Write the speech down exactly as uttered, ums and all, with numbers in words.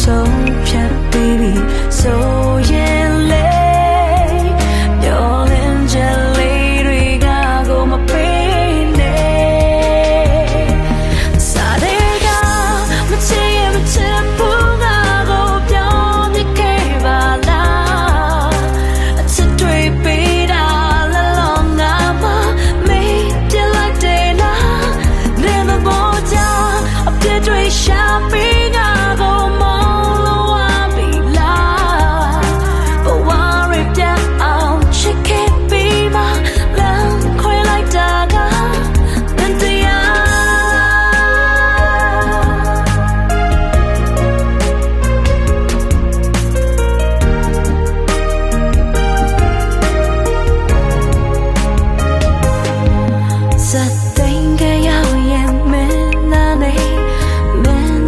ဆုံးဖြတ်ပြီးပြီဆိုရင်လေမျောလင်းချက်လေးတွေကကိုမပေးနဲ့စာတွေကမချင်ရင်မချင်ဘူးငါကိုပြောပြခဲ့ပါလားအချစ်တွေပေးတာလလောငါမမေးပြလိုက်တယ်လားနေမပေါ်ကြအပြစ်တွေရှာပေးငါ